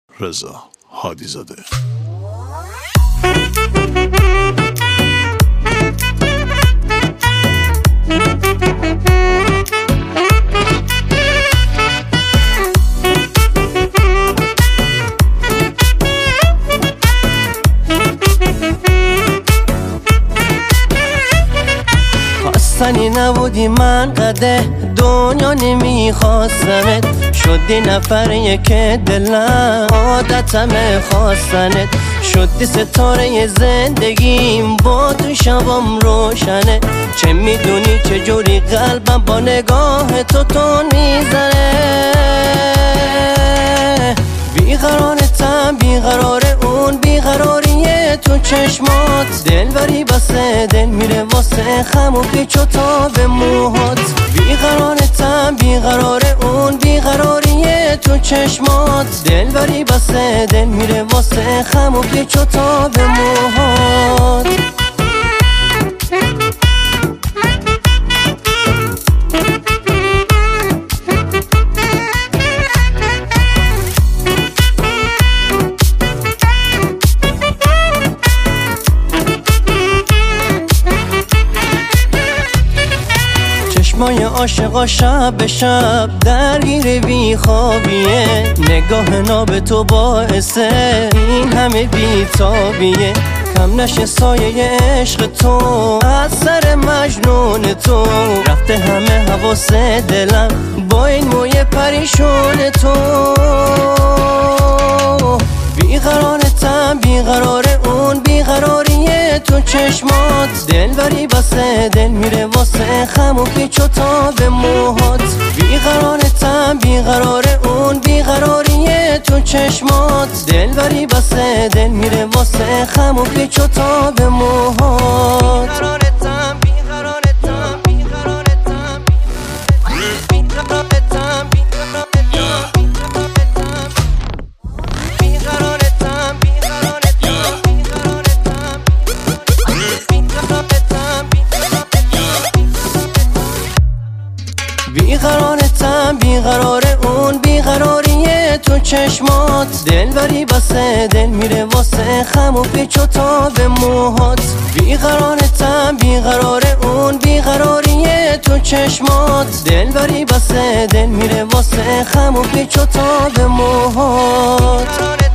رضا هادی زاده. خواستنی نبودی من قده دنیا نمیخواستمت، شدی نفر یک دلم عادتمه خواستنت، شدی ستاره زندگیم با تو شبام روشنه، چه میدونی چجوری قلبم با نگاه تو تون میزنه، بیقرارتم بیقرار اون بیقراریه تو چشمات، دلبری بسه دل میره واسه خم و پیچ و تاب موهات، بیقرارتم بیقرار اون بیقراریه تو چشمات، دلبری بسه دل میره واسه خم و پیچ و تاب موهات. چشمای عاشقا شب به شب درگیر بی خوابیه، نگاه ناب تو باعثه این همه بی تابیه، کم نشه سایه عشق تو از سر مجنون تو، رفته همه حواس دلم با این موی پریشون تو، بیقرارتم بیقرار اون بیقراریه تو چشمات، دلبری بسه دل میره واسه خم و پیچ و تاب موهات، بیقرارتم بیقرار اون بیقراریه تو چشمات، دلبری بسه دل میره واسه خم و پیچ و تاب موهات. بیقرارتم بیقرار اون بیقراریه تو چشمات، دلبری بسه دل میره واسه خم و پیچ و تاب موهات، بیقرارتم بیقرار اون بیقراریه تو چشمات، دلبری بسه دل میره واسه خم و پیچ و تاب موهات.